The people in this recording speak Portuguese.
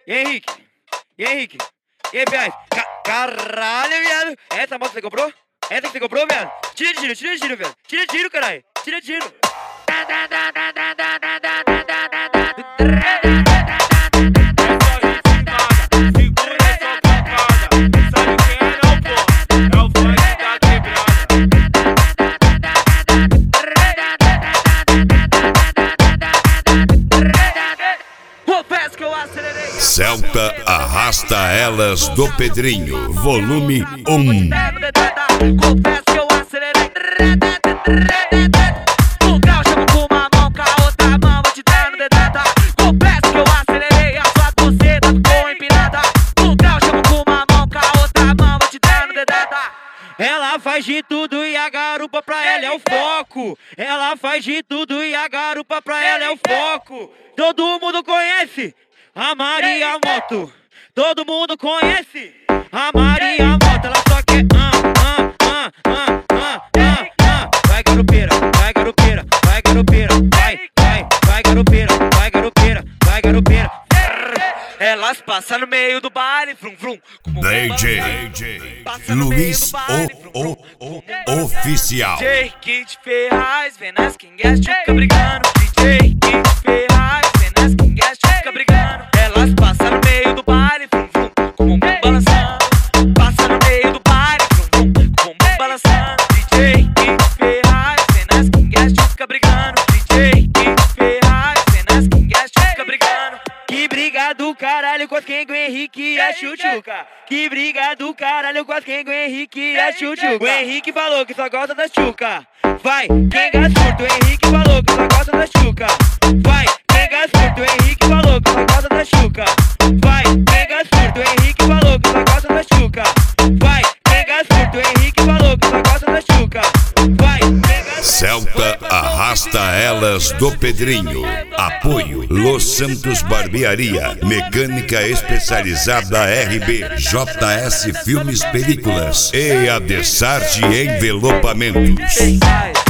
E Henrique? E Henrique? E aí, viado? Caralho, viado! Essa moto você comprou? Essa que você comprou, viado? Tira tiro, viado! Tira tiro, caralho! Tira tiro! Celta arrasta elas do Pedrinho, volume 1. Confesso que eu acelerei. O grau chama com uma mão, com a outra mão vou te dar no dedada. Confesso que eu acelerei, a sua torcida ficou empinada. O grau chama com uma mão, com a outra mão vou te dar no dedada. Ela faz de tudo e a garupa pra ela é o foco. Ela faz de tudo e a garupa pra ela é o foco. Todo mundo conhece a Maria Moto, todo mundo conhece a Maria Moto. Ela só quer vai garupeira, vai garupeira, vai garupeira, vai garupeira, vai garupeira, vai garupeira. Elas passam no meio do baile, vrum vrum. DJ Luiz Oficial. DJ Kid Ferraz, vem nas Kingas, fica brigando. DJ Kid Ferraz, vem nas Kingas, fica brigando. Elas passam no meio do baile, vrum vrum, com o bumbum balançando. Passa no meio do baile, vrum vrum, com o bumbum balançando. DJ Kid Ferraz, vem nas Kingas, fica brigando. DJ Kid Ferraz, vem nas Kingas, fica brigando. Que briga do caralho com as Kengo, Henrique e a Chuchuca. Que briga do caralho com as Kengo, Henrique e a Chuchuca. O Henrique falou que só gosta da Chuca. Vai, Kenga surto, o Henrique falou que só gosta da Chuca. Vai, Kenga surto, o Henrique falou que só gosta da Chuca. Vai, Kenga surto, o Henrique falou que só gosta da Chuca. Vai, Kenga surto, o Henrique falou que só gosta da Chuca. Vai, Kenga Celta arrasta elas do Pedrinho. Apoio Los Santos Barbearia, mecânica especializada RB, JS Filmes Películas e Adessarte Envelopamentos.